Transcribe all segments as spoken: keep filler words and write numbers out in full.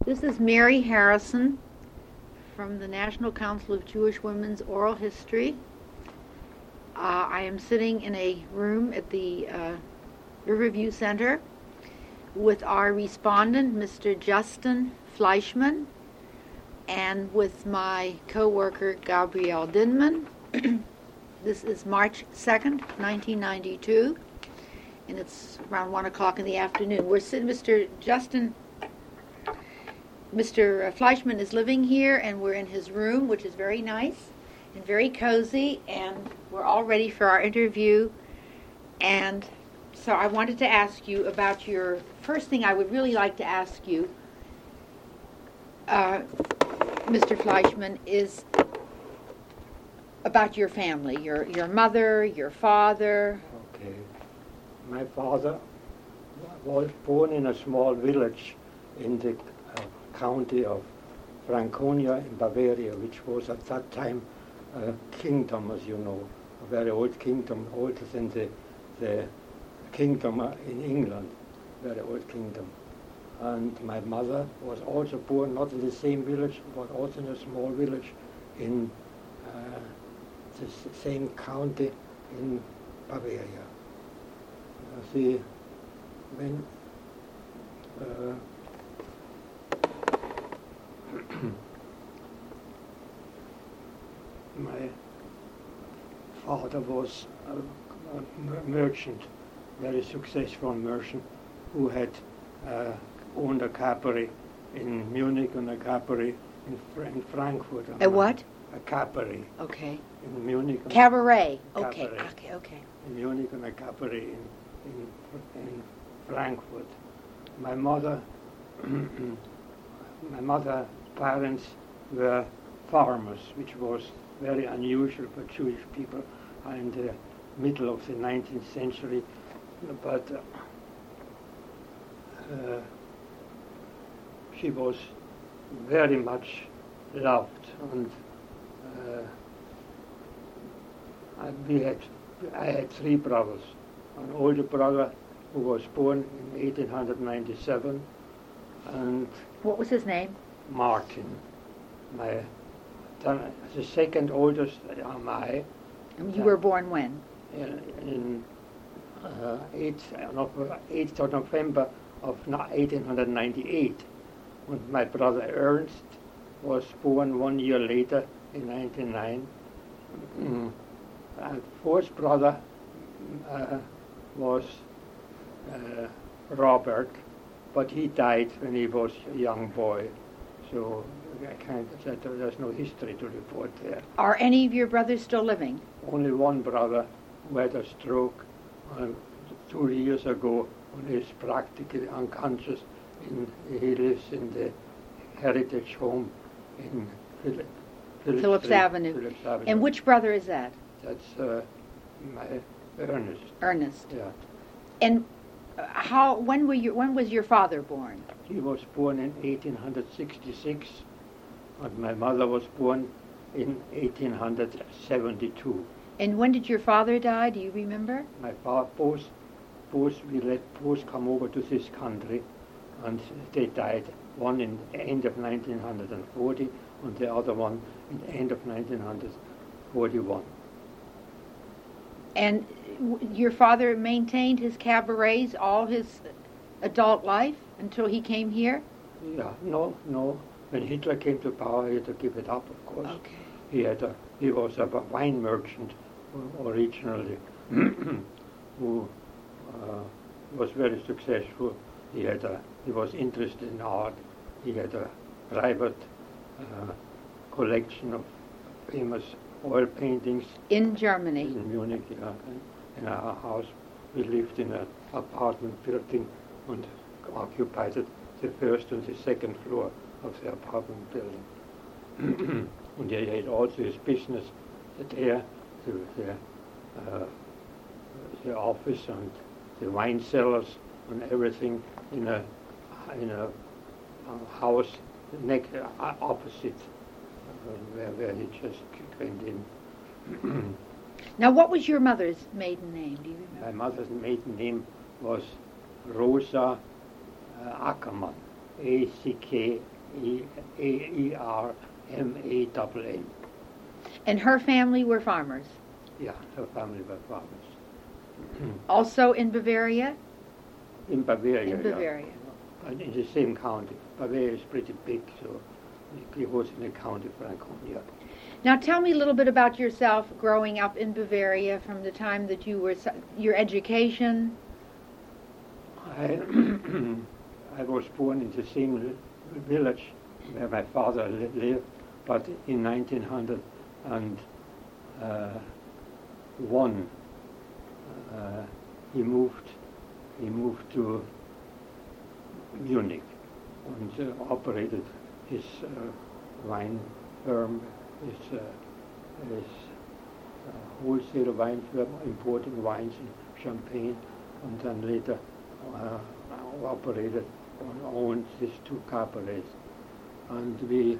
This is Mary Harrison from the National Council of Jewish Women's Oral History. Uh, I am sitting in a room at the uh, Riverview Center with our respondent, Mister Justin Fleischman, and with my co-worker, Gabrielle Dinman. This is March second, nineteen ninety-two, and it's around one o'clock in the afternoon. We're sitting, Mister Justin Mister Fleischman is living here, and we're in his room, which is very nice and very cozy, and we're all ready for our interview. And so I wanted to ask you about your, first thing I would really like to ask you, uh, Mister Fleischman, is about your family, your, your mother, your father. Okay. My father was born in a small village in the county of Franconia in Bavaria, which was at that time a kingdom, as you know, a very old kingdom, older than the, the kingdom in England, very old kingdom. And my mother was also born not in the same village, but also in a small village in uh, the same county in Bavaria. Uh, she, when uh, my father was a, a merchant, very successful merchant, who had uh, owned a cabaret in Munich and a cabaret in, Fr- in Frankfurt. A what? A cabaret. Okay. In Munich. Cabaret. cabaret. Okay. Okay. Okay. In Munich and a cabaret in in, in Frankfurt. My mother, my mother's parents were farmers, which was very unusual for Jewish people in the middle of the nineteenth century. But uh, uh, she was very much loved, and uh, I, we had I had three brothers. An older brother who was born in eighteen ninety-seven, and what was his name? Martin. My then, the second oldest am I. And you were born when? In, in uh, eighth, eighth of November of eighteen ninety-eight. And my brother Ernst was born one year later in nineteen oh nine. Mm. And fourth brother uh, was uh, Robert, but he died when he was a young boy. So I can't, there's no history to report there. Are any of your brothers still living? Only one brother who had a stroke uh, two years ago, and is practically unconscious. In, he lives in the Heritage Home in Phil- Phillips, Phillips, Street, Avenue. Phillips Avenue. And which brother is that? That's uh, my Ernest. Ernest. Yeah. And how? When were you? When was your father born? He was born in eighteen sixty-six, and my mother was born in eighteen seventy-two. And when did your father die? Do you remember? My father, both, both we let both come over to this country, and they died. One in the end of nineteen forty, and the other one in the end of nineteen forty-one. And w- your father maintained his cabarets all his adult life until he came here? Yeah, no, no. When Hitler came to power, he had to give it up, of course. Okay. He had a, he was a wine merchant originally, who uh, was very successful. He had a, he was interested in art. He had a private uh, collection of famous oil paintings. In Germany? In Munich, yeah. In our house, we lived in an apartment building and occupied it, the first and the second floor of the apartment building. And he had also his business there, the, the, uh, the office and the wine cellars and everything in a in a, a house next uh, opposite uh, where, where he just went in. Now, what was your mother's maiden name? Do you remember? My mother's maiden name was Rosa uh, Ackermann, A C K E E R M A N N. And her family were farmers? Yeah, her family were farmers. Also in Bavaria? In Bavaria, In Bavaria. Yeah. And in the same county. Bavaria is pretty big, so it was in the county Franconia. Now tell me a little bit about yourself growing up in Bavaria from the time that you were, your education. I, I was born in the same village where my father li- lived, but in nineteen oh one uh, he moved he moved to Munich and uh, operated his uh, wine firm, his, uh, his uh, wholesale wine firm, importing wines and champagne, and then later uh, operated and owned these two cabarets. And we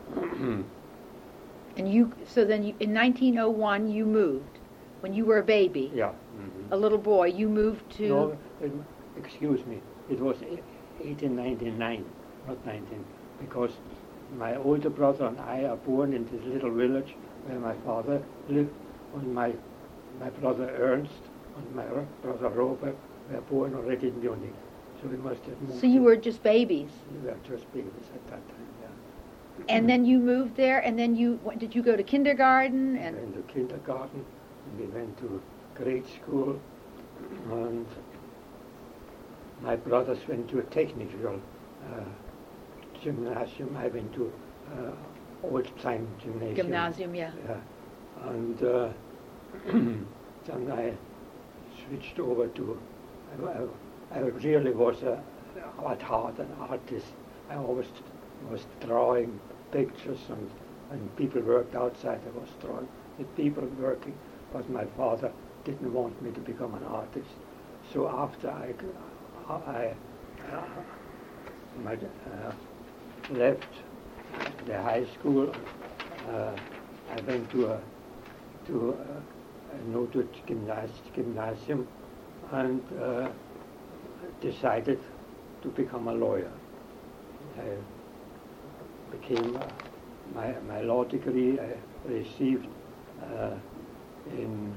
And you, so then you, in nineteen oh one you moved, when you were a baby, yeah. Mm-hmm. a little boy, you moved to... No, it, excuse me, it was eighteen ninety-nine, not nineteen, because my older brother and I are born in this little village where my father lived, and my my brother Ernst and my brother Robert were born already in Munich. So we must have moved. So you were just babies? We were just babies at that time, yeah. And then you moved there, and then you, what, did you go to kindergarten? We And went to kindergarten, and we went to grade school, and my brothers went to a technical uh, gymnasium. I went to uh, old-time gymnasium. Gymnasium, yeah. Yeah. And uh, then I switched over to, I, I really was a, at heart an artist. I always was drawing pictures, and, and people worked outside. I was drawing the people working, but my father didn't want me to become an artist. So after I, I uh, my, uh, left the high school, uh, I went to a to a, a noted gymnas gymnasium and uh, decided to become a lawyer. I became uh, my my law degree. I received uh, in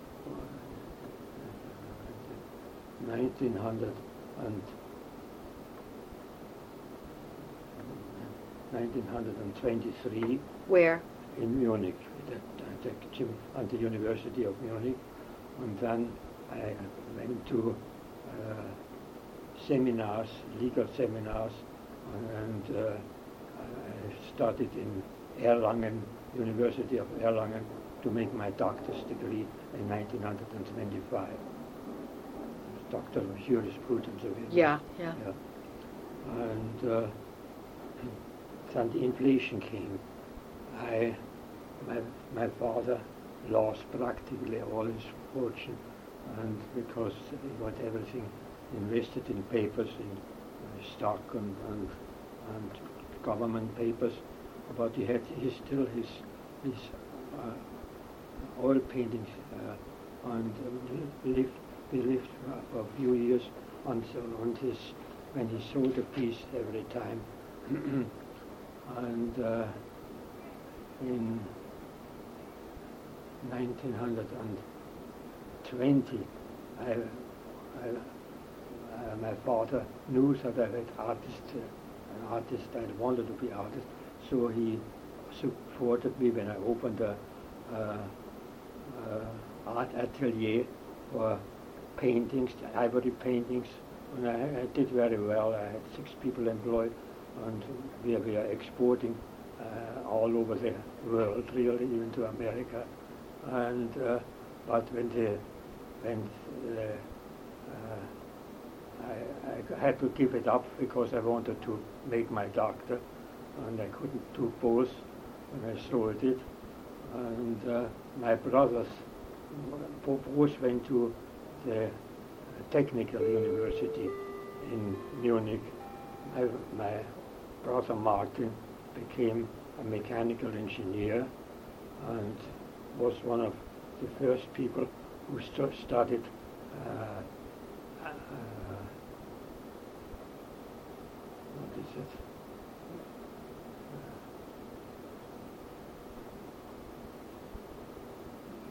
nineteen hundred and nineteen twenty-three. where? In Munich, at, at, the, gym, at the University of Munich, and then I went to uh, seminars, legal seminars, and, and uh, I studied in Erlangen, University of Erlangen, to make my doctor's degree in nineteen twenty-five. Doctor of Jurisprudence. Yeah, yeah. yeah. And uh, then the inflation came. I, my, my father lost practically all his fortune, and because he got everything invested in papers, in uh, stock and, and and government papers, but he had he still his his uh, oil paintings, uh, and um, lived we lived for a few years until on his when he sold a piece every time. And uh, in nineteen twenty, I, I, uh, my father knew that I was artist, uh, an artist. I wanted to be artist, so he supported me when I opened a uh, uh, art atelier for paintings, ivory paintings, and I, I did very well. I had six people employed, and we, we are exporting uh, all over the world, really, even to America. And uh, but when the when the, uh, I, I had to give it up because I wanted to make my doctor, and I couldn't do both, and I sold it. And uh, my brothers both went to the technical university in Munich. My, my brother Martin became a mechanical engineer and was one of the first people who st started uh, uh, what is it?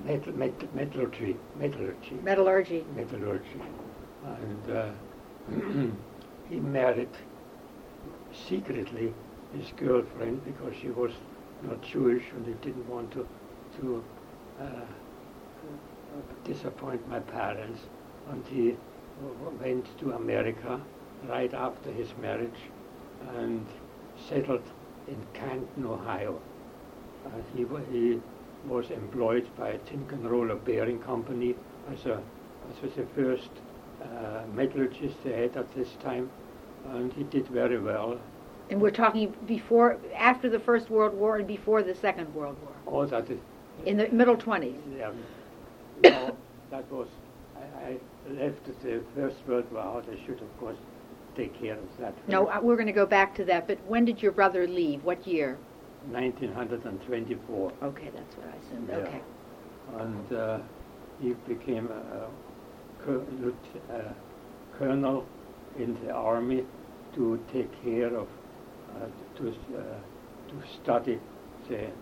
metal, metal, metallurgy, metallurgy, Metallurgy. metallurgy, and uh, he married secretly his girlfriend because she was not Jewish and he didn't want to to uh, disappoint my parents, and he w- went to America right after his marriage and settled in Canton, Ohio. Uh, he, wa- he was employed by a Tinker Roller Bearing Company as a as was the first uh, metallurgist they had at this time, and he did very well. And we're talking before, after the First World War and before the Second World War. All that is, In the middle twenties. yeah, no, that was, I, I left the First World War out. I should, of course, take care of that. No, uh, we're going to go back to that. But when did your brother leave? What year? nineteen twenty-four. Okay, that's what I assumed. Yeah. Okay. And uh, he became a, a col- lieu- uh, colonel in the army to take care of, uh, to, uh, to study the, uh,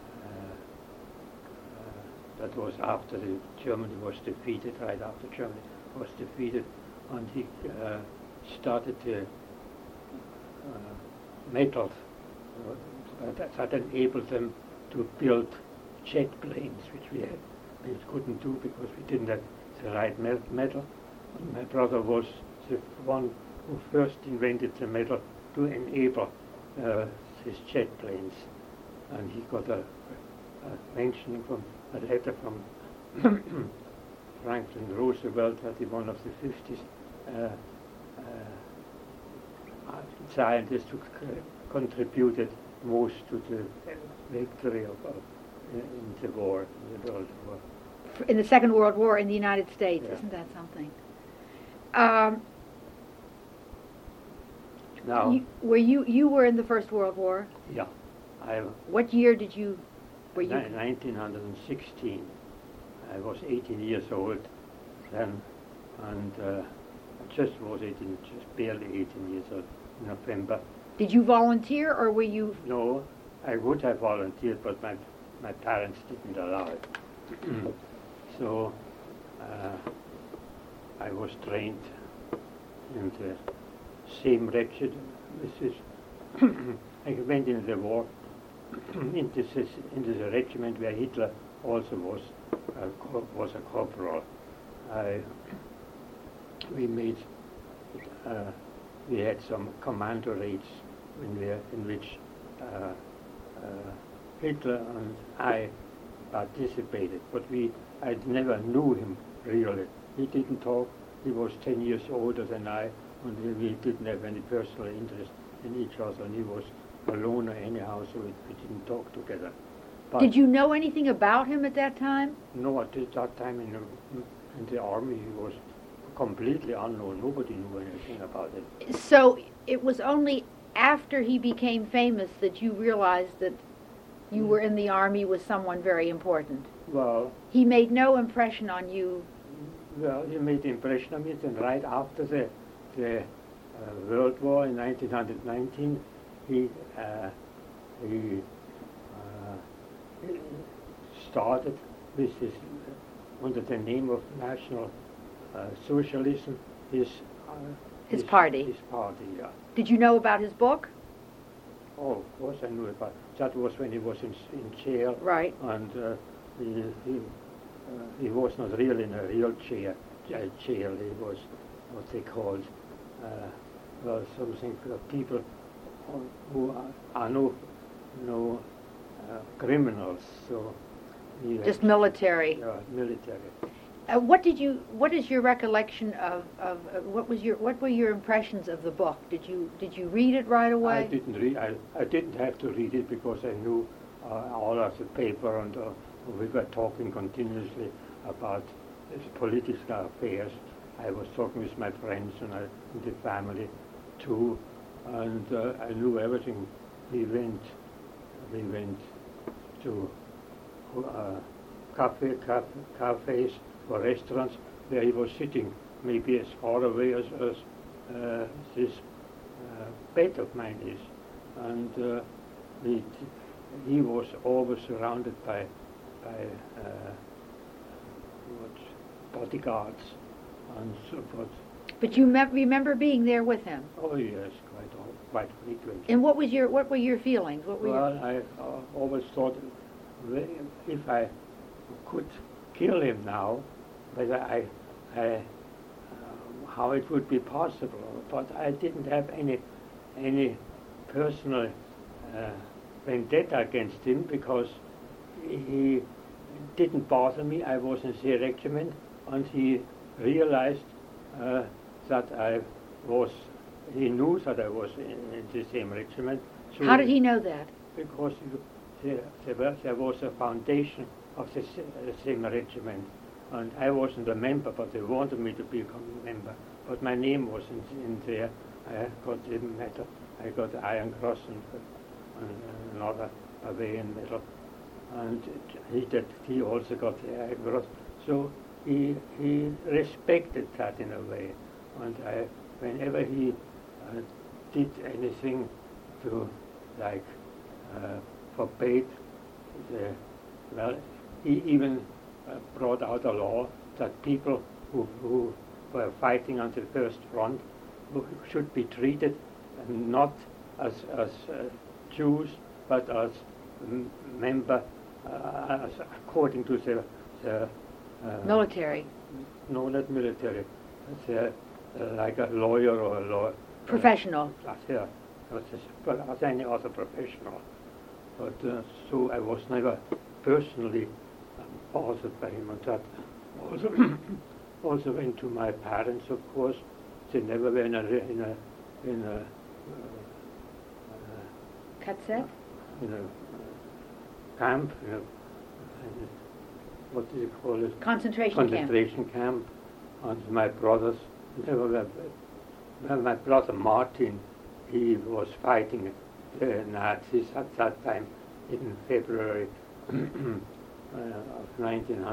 uh, that was after the Germany was defeated, right after Germany was defeated, and he uh, started the uh, metals uh, that, that enabled them to build jet planes, which we, had, we couldn't do because we didn't have the right me- metal. And my brother was the one who first invented the metal to enable uh, these jet planes. And he got a, a mention from a letter from Franklin Roosevelt, that he one of the fifty uh, uh, scientists who c- contributed most to the victory of, of in the war, in the World War. In the Second World War in the United States. Yeah. Isn't that something? Um, Now, you, were you you were in the First World War? yeah, I What year did you? Were you? ni- nineteen sixteen. I was eighteen years old then, and uh, I just was eighteen, just barely eighteen years old in November. Did you volunteer, or were you? No, I would have volunteered, but my my parents didn't allow it. So uh, I was trained in the same regiment. This is I went into the war into this into the regiment where Hitler also was a, co- was a corporal. I we made uh, we had some commando raids in, where, in which uh, uh, Hitler and I participated, but we I never knew him really. He didn't talk. He was ten years older than I, and we, we didn't have any personal interest in each other. And he was a loner anyhow, so we, we didn't talk together. But Did you know anything about him at that time? no, at this- that time in the, in the army, he was completely unknown. Nobody knew anything about it. So it was only after he became famous that you realized that you were in the army with someone very important. Well, He made no impression on you. well, he made the impression on me. Then right after the the uh, World War in nineteen nineteen, he uh, he, uh, he started with his under the name of National uh, Socialism. His uh, His party. His party, yeah. Did you know about his book? Oh, of course I knew about. That was when he was in in jail. Right. And uh, he he, uh, he was not really in a real jail. uh, jail. He was what they called uh, well something for people who are, are no no uh, criminals. So he Just had- military. yeah, military. Uh, what did you? What is your recollection of, of uh, what was your? What were your impressions of the book? Did you did you read it right away? I didn't read. I, I didn't have to read it because I knew uh, all of the paper, and uh, we were talking continuously about uh, political affairs. I was talking with my friends and, I, and the family too, and uh, I knew everything. We went. We went to uh, cafe, cafe, cafes or restaurants where he was sitting, maybe as far away as, as uh, this uh, bed of mine is. And uh, he, he was always surrounded by, by uh, what bodyguards and so forth. But you me- remember being there with him. Oh yes, quite al- quite frequently. And what was your what were your feelings? What were Well, your... I uh, always thought whe- if I could kill him now, whether I, I um, how it would be possible. But I didn't have any any personal uh, vendetta against him because he didn't bother me. I was in the regiment, and he realized uh, that I was. He knew that I was in, in the same regiment. So How did he know that? Because you, there, there, was, there was a foundation of the s- uh, same regiment, and I wasn't a member, but they wanted me to become a member. But my name wasn't in there. I got the medal. I got the Iron Cross and, and another Bavarian medal, and he did. He also got the Iron Cross. So he he respected that in a way, and I, whenever he uh, did anything to like uh, forbade the, well, he even uh, brought out a law that people who, who were fighting on the first front who should be treated not as, as uh, Jews, but as m- member, uh, as according to the, the uh, Military. no, not military, the, uh, like a lawyer or a law. Professional. Uh, yeah, as, as, as any other professional. But uh, so I was never personally um, bothered by him, and that also also went to my parents, of course. They never were in a re- in a in a uh, Katzek? in a uh, camp. In a, in a, what do you call it? Concentration camp. Concentration camp. And my brothers never were. Well, my brother Martin, he was fighting the Nazis at that time in February uh, of nineteen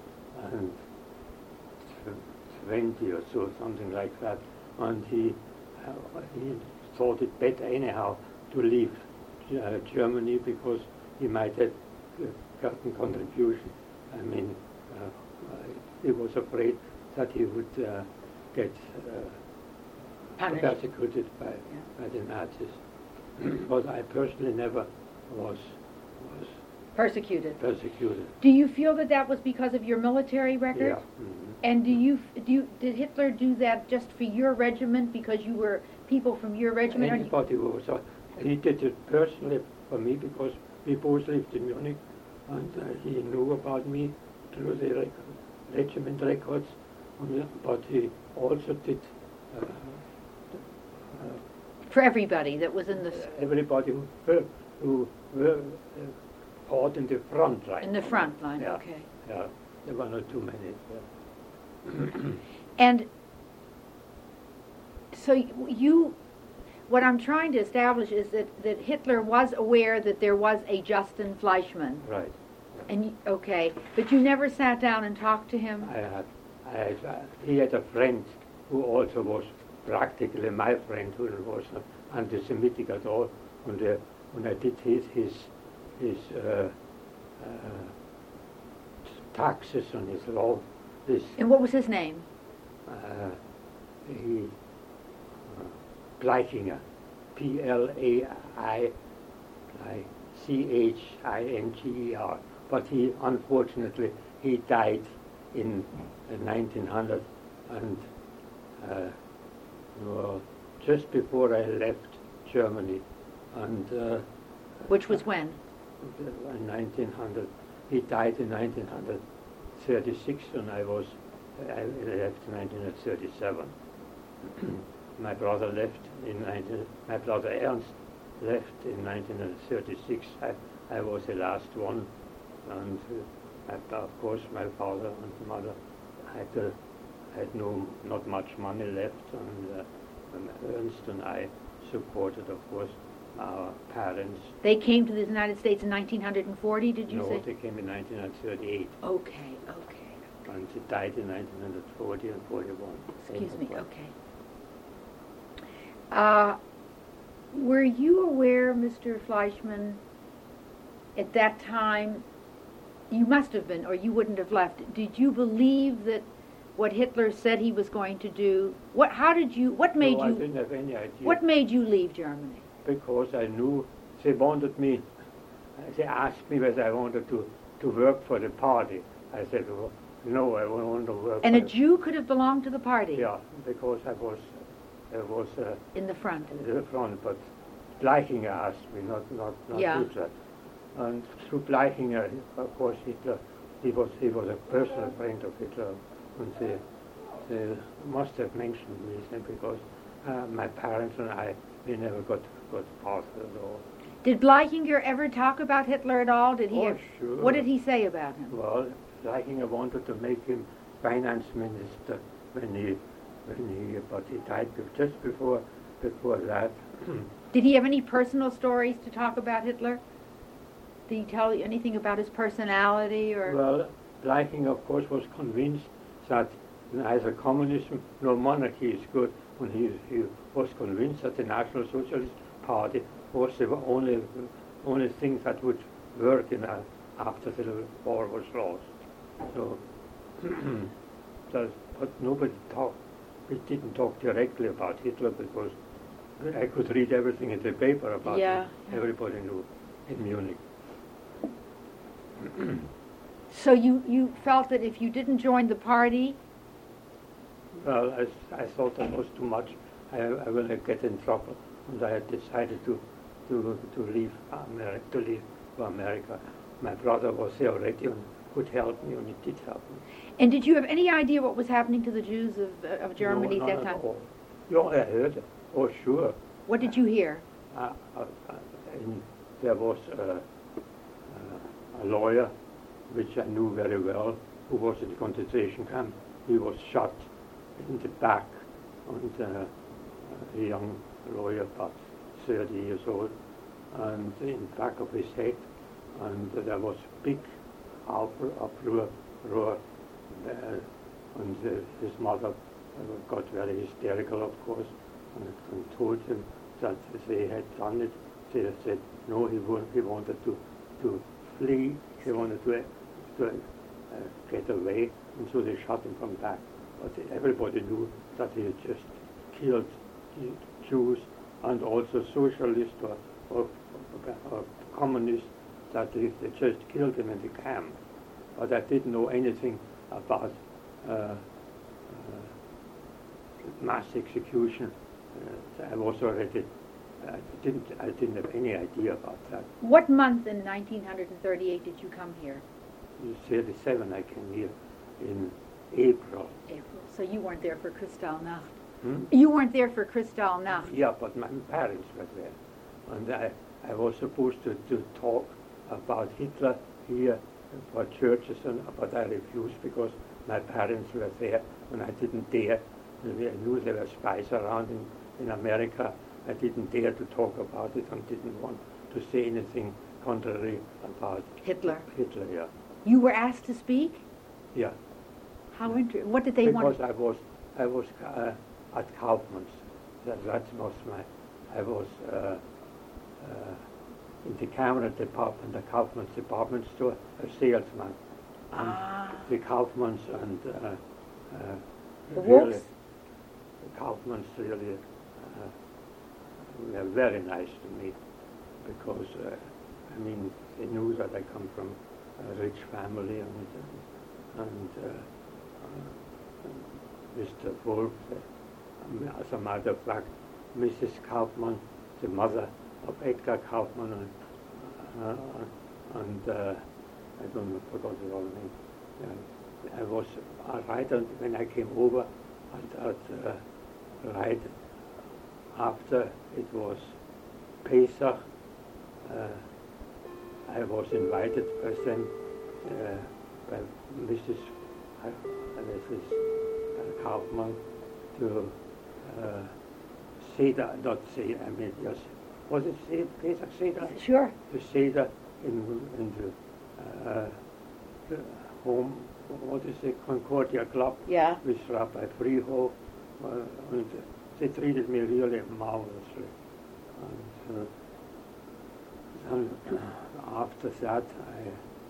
twenty or so, something like that. And he, uh, he thought it better anyhow to leave uh, Germany because he might have uh, gotten contribution. I mean, uh, he was afraid that he would uh, get uh, Punished. persecuted by, by the Nazis. But I personally never was was Persecuted. persecuted. Do you feel that that was because of your military record? Yeah. Mhm. And do you do you, did Hitler do that just for your regiment because you were people from your regiment? or you- Anybody who was, uh, he did it personally for me because we both lived in Munich, and uh, he knew about me through the rec- regiment records. And, uh, but he also did. Uh, uh, For everybody that was in the s- everybody who were, who were uh, fought in the front line. in the front line. Yeah. Okay. Yeah, there were not too many. Yeah. And so y- you, what I'm trying to establish is that, that Hitler was aware that there was a Justin Fleischmann. Right. And you, okay, but you never sat down and talked to him. I had, I had, uh, he had a friend who also was practically my friend, who was not anti-Semitic at all. And uh, when I did his his his uh, uh, taxes on his law, this And what was his name? uh, he uh, Bleichinger, P L A I C H I N G E R. But he, unfortunately, he died in uh, nineteen hundred, and uh, well, just before I left Germany, and uh, Which was when? in nineteen hundred. He died in nineteen thirty-six, and I was I left in nineteen thirty-seven. My brother left in nineteen. My brother Ernst left in nineteen thirty-six. I, I was the last one, and uh, of course my father and mother had uh, had no not much money left, and uh, Ernst and I supported, of course, our parents. They came to the United States in nineteen forty, did you no, say? they came in nineteen thirty-eight, Okay, okay. and he died in nineteen forty and forty-one. Excuse me, okay. Uh, were you aware, Mister Fleischmann, at that time You must have been, or you wouldn't have left. Did you believe that what Hitler said he was going to do? What? How did you? What made no, I you? didn't have any idea. What made you leave Germany? Because I knew they wanted me. They asked me whether I wanted to, to work for the party. I said, well, no, I don't want to work. And for a the Jew could have belonged to the party. Yeah, because I was, I was uh, In the front. in the front, but Bleichinger asked me, not not not Yeah. Hitler. And through Bleichinger, of course, Hitler, he was he was a personal friend of Hitler, and they, they must have mentioned me then because uh, my parents and I, we never got got past at all. Did Bleichinger ever talk about Hitler at all? Did he? Oh, ever- sure. What did he say about him? Well, Bleichinger wanted to make him finance minister when he when he but he died be- just before before that. Did he have any personal stories to talk about Hitler? Did he tell you anything about his personality or? Well, Bleichinger, of course, was convinced that neither communism nor monarchy is good, and he, he was convinced that the National Socialist Party was the only only thing that would work in a, after the war was lost. So, so, but nobody talked. We didn't talk directly about Hitler because I could read everything in the paper about Yeah, him. yeah. Everybody knew in Munich. So you, you felt that if you didn't join the party, Well, I, s- I thought that was too much. I, I will get in trouble, and I had decided to to to leave America. To leave for America. My brother was there already and could help me, and he did help me. and did you have any idea what was happening to the Jews of, uh, of Germany no, at that none time? At all. Yeah, I heard. Oh, sure. What did you hear? Uh, uh, uh, and there was uh, uh, a lawyer, which I knew very well, who was in the concentration camp. He was shot in the back, and uh, a young lawyer, about thirty years old, and in the back of his head, and there was big uproar, uproar, roar, uh, and uh, his mother uh, got very hysterical, of course, and, and told him that they had done it. They said no, he, wa- he wanted to to flee, he wanted to, uh, to uh, get away, and so they shot him from back. But everybody knew that he had just killed Jews and also socialists or, or, or communists, that they, they just killed him in the camp. But I didn't know anything about uh, uh, mass execution. Uh, I was already, I didn't, I didn't have any idea about that. What month in nineteen thirty-eight did you come here? In thirty-seven I came here in April. April. So you weren't there for Kristallnacht. Hmm? You weren't there for Kristallnacht. Yeah, but my parents were there. And I, I was supposed to, to talk about Hitler here for churches, and, but I refused because my parents were there and I didn't dare. I knew there were spies around in, in America. I didn't dare to talk about it and didn't want to say anything contrary about Hitler. Hitler, yeah. You were asked to speak? Yeah. How interesting. What did they Because want? I was, I was uh, at Kaufmann's. That, that was my, I was uh, uh, in the camera department, the Kaufmann's department store, a salesman. And Ah. the Kaufmann's and uh, uh, The really, Wolfs? the Kaufmann's really uh, were very nice to me because, uh, I mean, they knew that I come from a rich family and, uh, and uh, uh, Mister Wolf, uh, as a matter of fact, Missus Kaufmann, the mother of Edgar Kaufmann, and, uh, and uh, I don't know, forgot the whole name. Uh, I was uh, right on, when I came over, at, at, uh, right after it was Pesach, uh, I was invited by them, uh, by Missus Uh, Missus Uh, Kaufmann to uh, Seder, not Seder, I mean, yes, was it Seder, Pesach Seder? Sure. To Seder in, in the, uh, the home, what is it, Concordia Club, Yeah. with Rabbi Freehof, uh, and they treated me really marvelously. And, uh, and after that, I,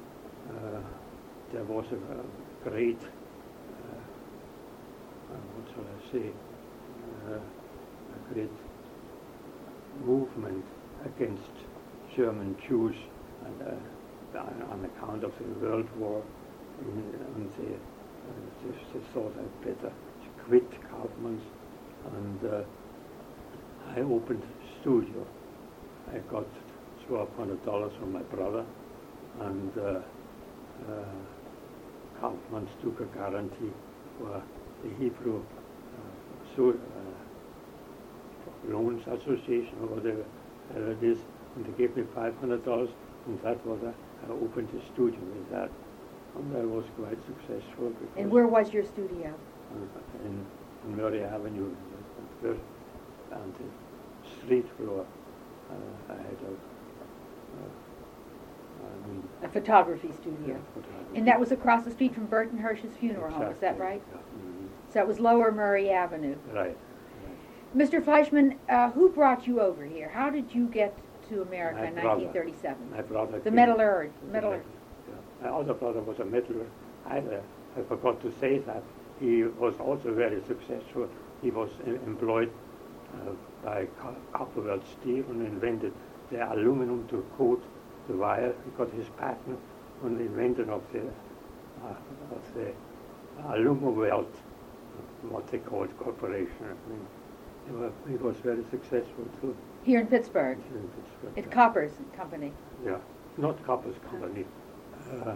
uh, there was a, a great, uh, uh, what shall I say, uh, a great movement against German Jews and, uh, on, on account of the World War. In, and they, uh, they, they thought I'd better quit Kaufmann's, and uh, I opened a studio. I got twelve hundred dollars from my brother, and uh, uh, Kaufmann's took a guarantee for the Hebrew uh, so, uh, Loans Association, or whatever uh, it is, and they gave me five hundred dollars, and that was a, I opened a studio with that, and I was quite successful. And where was your studio? In, in Murray Avenue, on the street floor. Uh, I had a, uh, I mean, a photography studio. Yeah, photography. And that was across the street from Burton Hirsch's funeral Exactly. home, is that right? Yeah. Mm-hmm. So that was Lower Murray Avenue. Right. right. Mister Fleischman, uh, who brought you over here? How did you get to America My in brother. nineteen thirty-seven? My brother. The came- metallurg. the Metallurg. Yeah. My other brother was a metallurg. I, uh, I forgot to say that. He was also very successful. He was em- employed uh, by Copperwell Steel and invented the aluminum to coat the wire. He got his patent on the invention of the uh, of the Alumowelt, what they called corporation. I mean, he was, he was very successful too. Here in Pittsburgh, in Pittsburgh. at Copper's Company. Yeah, not Copper's Company. Uh, uh,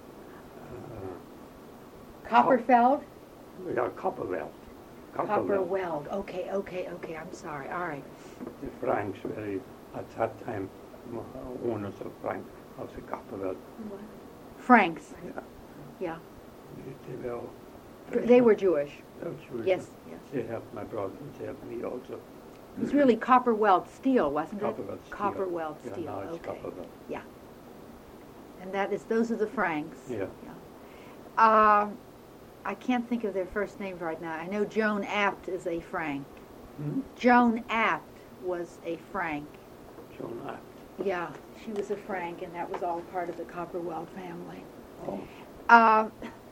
Copperfeld? yeah, Copperwell. Copper Weld. Okay, okay, okay. I'm sorry. All right. The Franks were at that time uh, owners of Frank of the Copperwell. Franks. Yeah, Yeah. they were. They were Jewish. They were Jewish. Yes, yes. They helped my brother. They helped me also. It was really Copper Weld Steel, wasn't it? Copperwell Steel. Copper Weld Yeah, Steel. now it's Okay. Copperwell. Yeah. And that is those are the Franks. Yeah. Yeah. Um, I can't think of their first names right now. I know Joan Apt is a Frank. Hmm? Joan Apt was a Frank. Joan Apt. Yeah, she was a Frank, and that was all part of the Copper Weld family. Oh. Uh,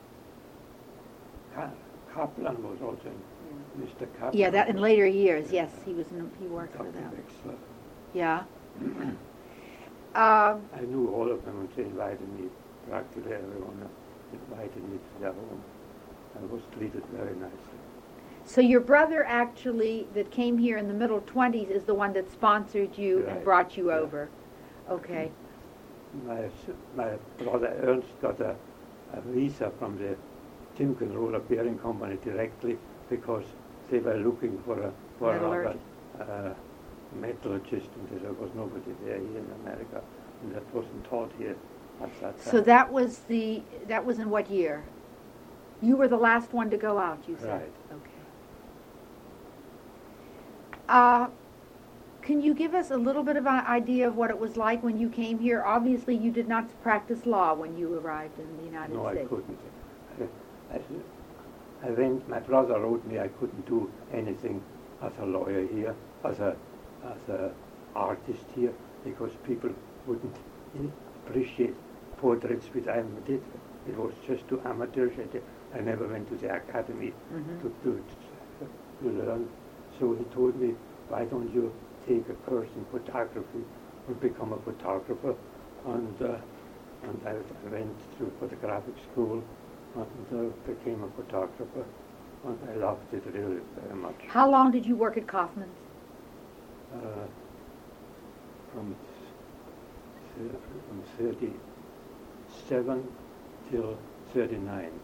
Ka- Kaplan was also in Mister Kaplan. yeah, that in later years, yes, he was. In, he worked for Doctor them. Wexler. Yeah. um, I knew all of them, and they invited me. Practically everyone invited me to their home. I was treated very nicely. so your brother actually that came here in the middle twenties is the one that sponsored you and Right. brought you Yeah. over. Okay. My s- my brother Ernst got a, a visa from the Timken Roller Bearing Company directly because they were looking for a for Metallurg- a uh, metallurgist, and there was nobody there here in America, and that wasn't taught here at that time. So that was the that was in what year? You were the last one to go out, you said. Right. Okay. Uh, can you give us a little bit of an idea of what it was like when you came here? Obviously, you did not practice law when you arrived in the United No, I States. couldn't. I, I, I went, my brother wrote me I couldn't do anything as a lawyer here, as a as a artist here, because people wouldn't appreciate portraits which I did. It was just too amateurish. I, did, I never went to the academy Mhm. to, to, to learn. So he told me, why don't you take a course in photography and become a photographer? And uh, and I, I went to photographic school and uh, became a photographer, and I loved it really very much. How long did you work at Kaufman's? Uh, from th- from thirty-seven till thirty-nine.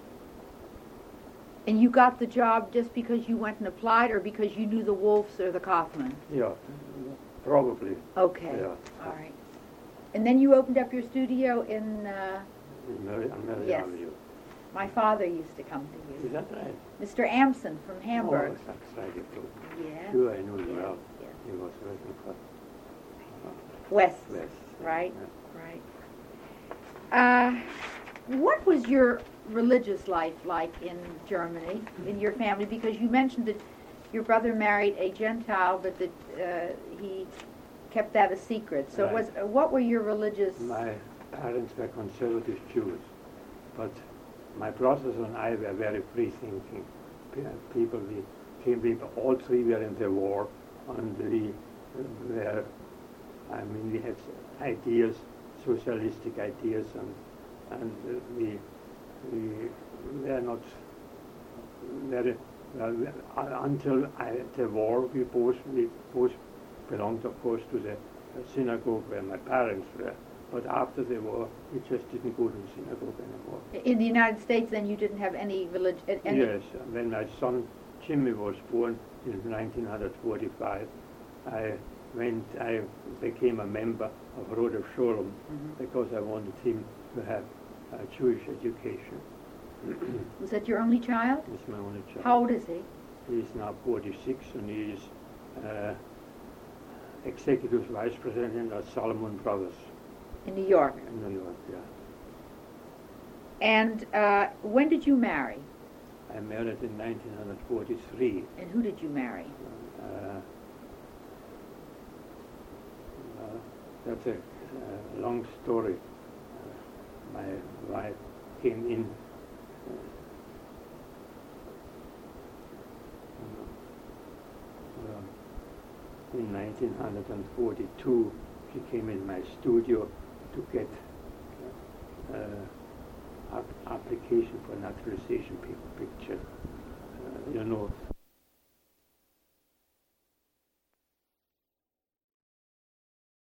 And you got the job just because you went and applied, or because you knew the Wolfs or the Kaufman? Yeah, probably. Okay. Yeah. All right. And then you opened up your studio in. Uh, In Mary, on Mary Yes. Avenue. my father used to come to Is you. that right? Mister Amson from Hamburg. Oh, that's right. You told me. Yeah. Sure, I knew him Yes, well. yes. He was working for West. West. Right. Yeah. Right. Uh, what was your religious life like in Germany, in your family? Because you mentioned that your brother married a Gentile, but that uh, he kept that a secret. So, Right. was what were your religious? My parents were conservative Jews, but my brothers and I were very free-thinking people. We came, we, all three were in the war, and we were, I mean, we had ideas, socialistic ideas, and and we we were not very well until I, the war. We both we both belonged, of course, to the synagogue where my parents were. But after the war, we just didn't go to the synagogue anymore. In the United States, then you didn't have any religion? Any Yes. When my son Jimmy was born in nineteen forty-five, I went. I became a member of Rodef Sholem mm-hmm. because I wanted him to have a Jewish education. Was that your only child? He's my only child. How old is he? He's now forty-six, and he is uh, executive vice president of Salomon Brothers. In New York? In New York, yeah. And uh, when did you marry? I married in nineteen forty-three. And who did you marry? Uh, uh, that's a uh, long story. Uh, my wife came in uh, uh, in nineteen forty-two. She came in my studio to get uh, ap- application for naturalization picture. Uh, you know,